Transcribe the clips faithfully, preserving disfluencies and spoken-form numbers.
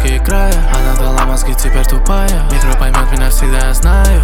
далекие края. Она дала мозги, теперь тупая. Микро поймет меня всегда, я знаю.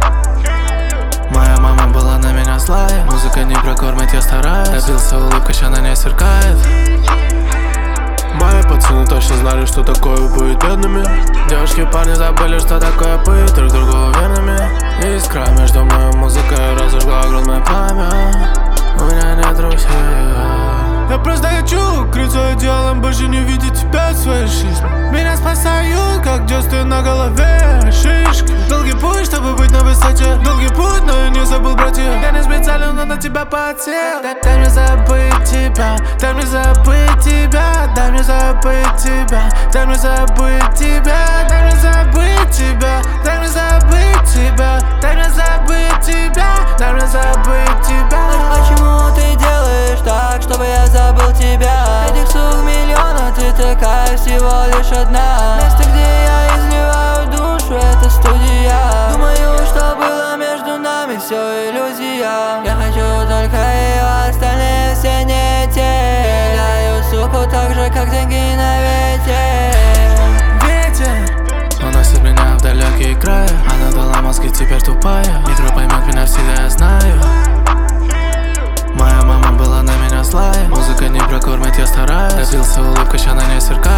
Моя мама была на меня злая. Музыка не прокормит, я стараюсь. Добился улыбка, ща на ней сверкает. Мои пацаны точно знали, что такое быть бедными. Девушки и парни забыли, что такое быть друг другу верными. Искра между мной и музыкой разожгла огромное пламя. У меня нет друзей. Я просто хочу укрыться идеалом, больше не видеть тебя в своей жизни. Меня спасают, как в детстве на голове шишки. Долгий путь, чтобы быть на высоте. Долгий путь, но я не забыл, братья. Я не специально, но на тебя подсел. Дай, дай мне забыть тебя, дай мне забыть тебя, дай мне забыть тебя, дай мне забыть тебя, дай мне забыть тебя, дай мне забыть тебя, дай мне забыть тебя, дай мне забыть тебя. Почему ты делаешь так, чтобы я забыл тебя? Этих сук миллиона, ты такая всего лишь одна. Место, где я изливаю душу, это студия. Думаю, что было между нами, все иллюзия. Я хочу только ее, остальные все не те. Даю суку так же, как деньги на ветер. Ветер уносит меня в далекие края. Она дала мозги, теперь тупая. Микро поймет меня всегда, я знаю. Моя мама была на меня злая. Музыка не прокормит, я стараюсь. Добился улыбка, ща на ней сверкает.